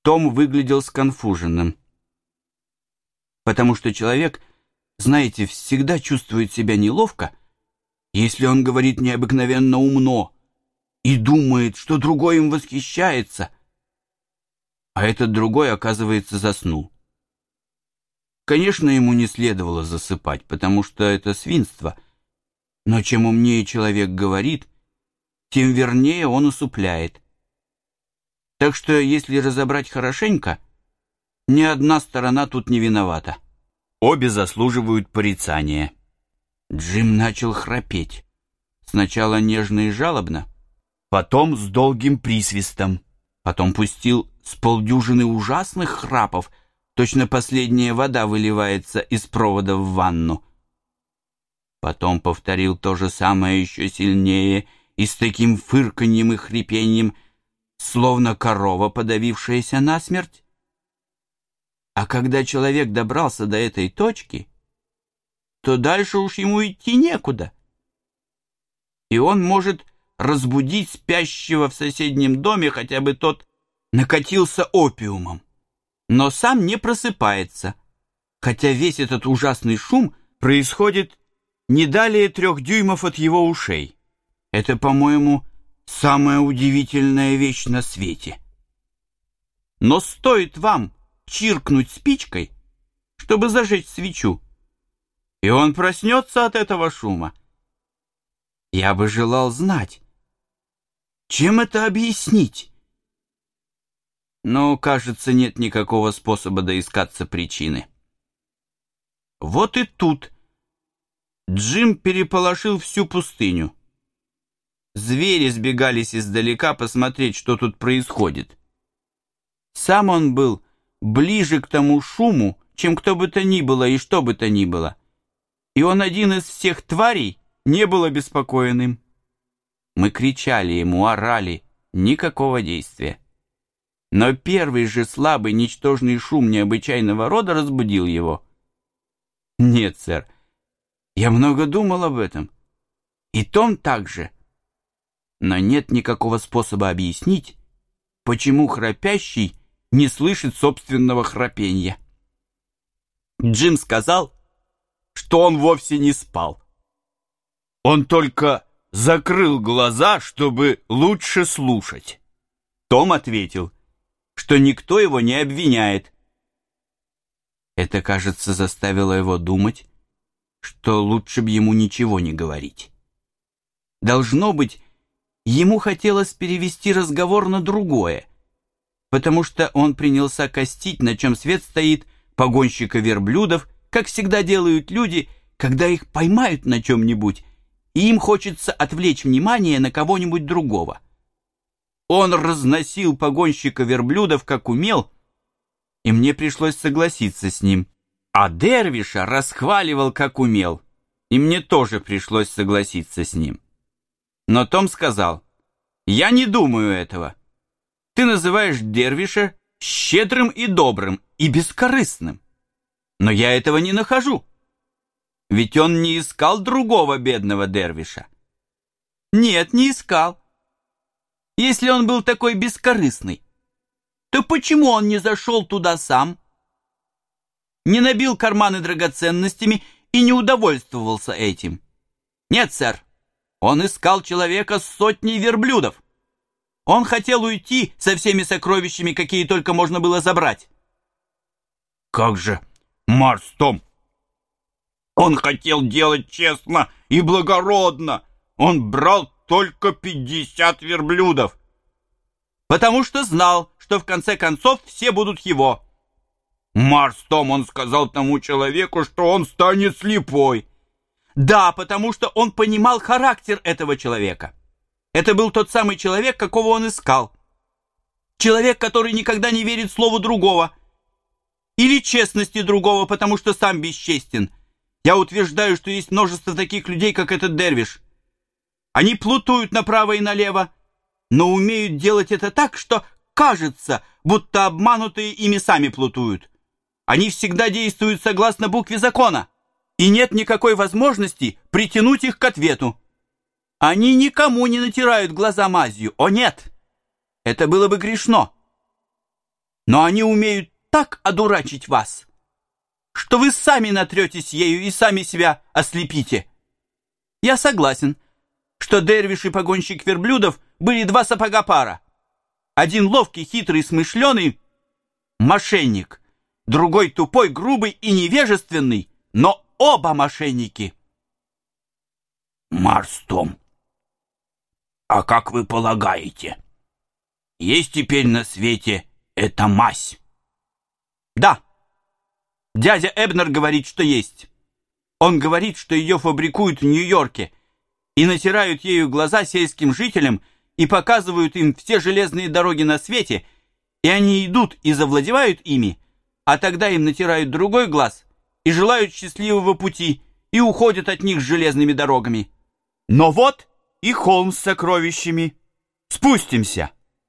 Том выглядел сконфуженным, потому что человек, знаете, всегда чувствует себя неловко, если он говорит необыкновенно умно и думает, что другой им восхищается, а этот другой, оказывается, заснул. Конечно, ему не следовало засыпать, потому что это свинство, но чем умнее человек говорит, тем вернее он усыпляет. Так что, если разобрать хорошенько, ни одна сторона тут не виновата. Обе заслуживают порицания. Джим начал храпеть. Сначала нежно и жалобно, потом с долгим присвистом. Потом пустил с полдюжины ужасных храпов, точно последняя вода выливается из провода в ванну. Потом повторил то же самое еще сильнее и с таким фырканьем и хрипеньем, словно корова, подавившаяся насмерть. А когда человек добрался до этой точки, то дальше уж ему идти некуда. И он может разбудить спящего в соседнем доме, хотя бы тот накатился опиумом, но сам не просыпается, хотя весь этот ужасный шум происходит не далее 3 дюймов от его ушей. Это, по-моему, самая удивительная вещь на свете. Но стоит вам чиркнуть спичкой, чтобы зажечь свечу, и он проснется от этого шума. Я бы желал знать, чем это объяснить? Но, кажется, нет никакого способа доискаться причины. Вот и тут Джим переполошил всю пустыню. Звери сбегались издалека посмотреть, что тут происходит. Сам он был ближе к тому шуму, чем кто бы то ни было и что бы то ни было. И он один из всех тварей не был обеспокоен им. Мы кричали ему, орали, никакого действия. Но первый же слабый, ничтожный шум необычайного рода разбудил его. Нет, сэр, я много думал об этом. И Том также. Но нет никакого способа объяснить, почему храпящий не слышит собственного храпенья. Джим сказал, что он вовсе не спал. Он только закрыл глаза, чтобы лучше слушать. Том ответил, что никто его не обвиняет. Это, кажется, заставило его думать, что лучше бы ему ничего не говорить. Должно быть, ему хотелось перевести разговор на другое, потому что он принялся костить, на чем свет стоит, погонщика верблюдов, как всегда делают люди, когда их поймают на чем-нибудь, и им хочется отвлечь внимание на кого-нибудь другого. Он разносил погонщика верблюдов, как умел, и мне пришлось согласиться с ним. А Дервиша расхваливал, как умел, и мне тоже пришлось согласиться с ним. Но Том сказал, «Я не думаю этого. Ты называешь Дервиша щедрым и добрым, и бескорыстным. Но я этого не нахожу. Ведь он не искал другого бедного Дервиша». «Нет, не искал. Если он был такой бескорыстный, то почему он не зашел туда сам? Не набил карманы драгоценностями и не удовольствовался этим? Нет, сэр, он искал человека с 100 верблюдов. Он хотел уйти со всеми сокровищами, какие только можно было забрать». «Как же, Марс Том? Он хотел делать честно и благородно. Он брал только 50 верблюдов. Потому что знал, что в конце концов все будут его. Марс Том, он сказал тому человеку, что он станет слепой. Да, потому что он понимал характер этого человека. Это был тот самый человек, какого он искал. Человек, который никогда не верит слову другого. Или честности другого, потому что сам бесчестен. Я утверждаю, что есть множество таких людей, как этот Дервиш. Они плутуют направо и налево, но умеют делать это так, что кажется, будто обманутые ими сами плутуют. Они всегда действуют согласно букве закона, и нет никакой возможности притянуть их к ответу. Они никому не натирают глаза мазью. О, нет! Это было бы грешно. Но они умеют так одурачить вас, что вы сами натретесь ею и сами себя ослепите. Я согласен, что Дервиш и погонщик верблюдов были два сапога пара. Один ловкий, хитрый, смышленый мошенник, другой тупой, грубый и невежественный, но оба мошенники. Марс Том, а как вы полагаете, есть теперь на свете эта мазь? Да, дядя Эбнер говорит, что есть. Он говорит, что ее фабрикуют в Нью-Йорке и натирают ею глаза сельским жителям и показывают им все железные дороги на свете, и они идут и завладевают ими, а тогда им натирают другой глаз и желают счастливого пути и уходят от них с железными дорогами. Но вот и холм с сокровищами. Спустимся.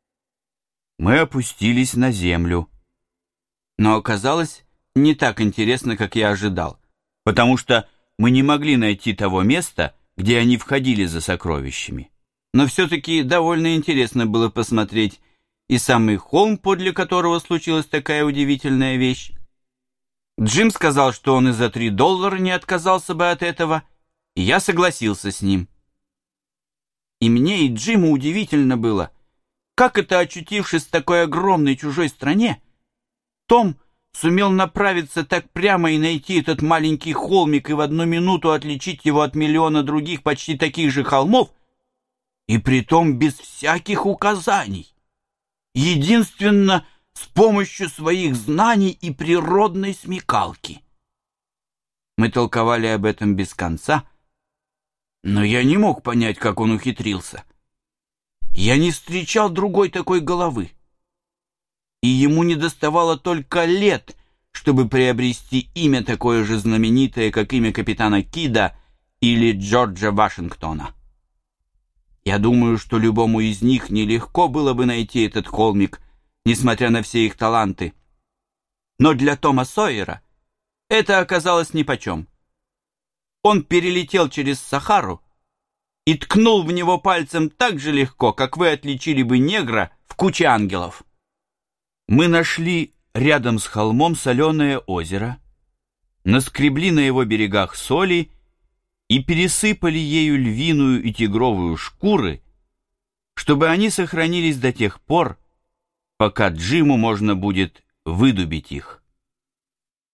Мы опустились на землю. Но оказалось не так интересно, как я ожидал, потому что мы не могли найти того места, где они входили за сокровищами. Но все-таки довольно интересно было посмотреть и самый холм, подле которого случилась такая удивительная вещь. Джим сказал, что он и за $3 не отказался бы от этого, и я согласился с ним. И мне, и Джиму удивительно было, как это, очутившись в такой огромной чужой стране, Том сумел направиться так прямо и найти этот маленький холмик и в одну минуту отличить его от миллиона других почти таких же холмов, и притом без всяких указаний, единственно с помощью своих знаний и природной смекалки. Мы толковали об этом без конца, но я не мог понять, как он ухитрился. Я не встречал другой такой головы, и ему недоставало только лет, чтобы приобрести имя такое же знаменитое, как имя капитана Кида или Джорджа Вашингтона. Я думаю, что любому из них нелегко было бы найти этот холмик, несмотря на все их таланты. Но для Тома Сойера это оказалось нипочем. Он перелетел через Сахару и ткнул в него пальцем так же легко, как вы отличили бы негра в куче ангелов. Мы нашли рядом с холмом соленое озеро, наскребли на его берегах соли и пересыпали ею львиную и тигровую шкуры, чтобы они сохранились до тех пор, пока Джиму можно будет выдубить их.